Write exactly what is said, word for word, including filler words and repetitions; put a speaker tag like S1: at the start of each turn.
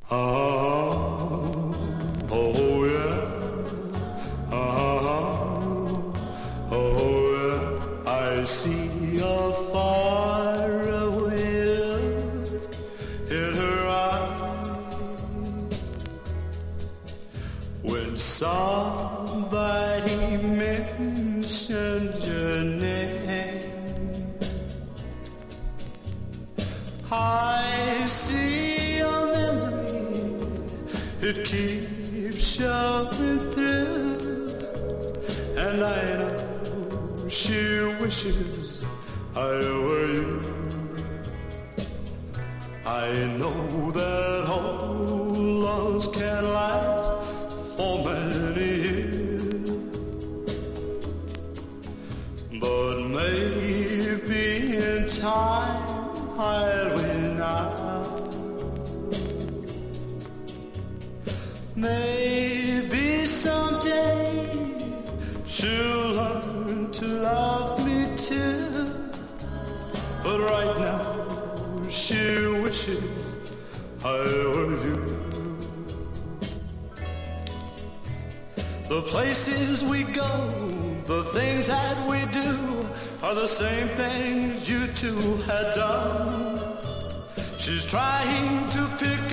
S1: Oh, oh yeah, oh, oh yeah, I see a faraway look in her eyes when somebody mentioned your name. I see a memory, it keeps showing through, and I know she wishes I were you. I know that old loves can last for many years, but maybe in time I'll win out. Maybe someday she'll learn to love me too, but right now she wishes I were you. The places we go, the things that we do are the same things you two had done. She's trying to pick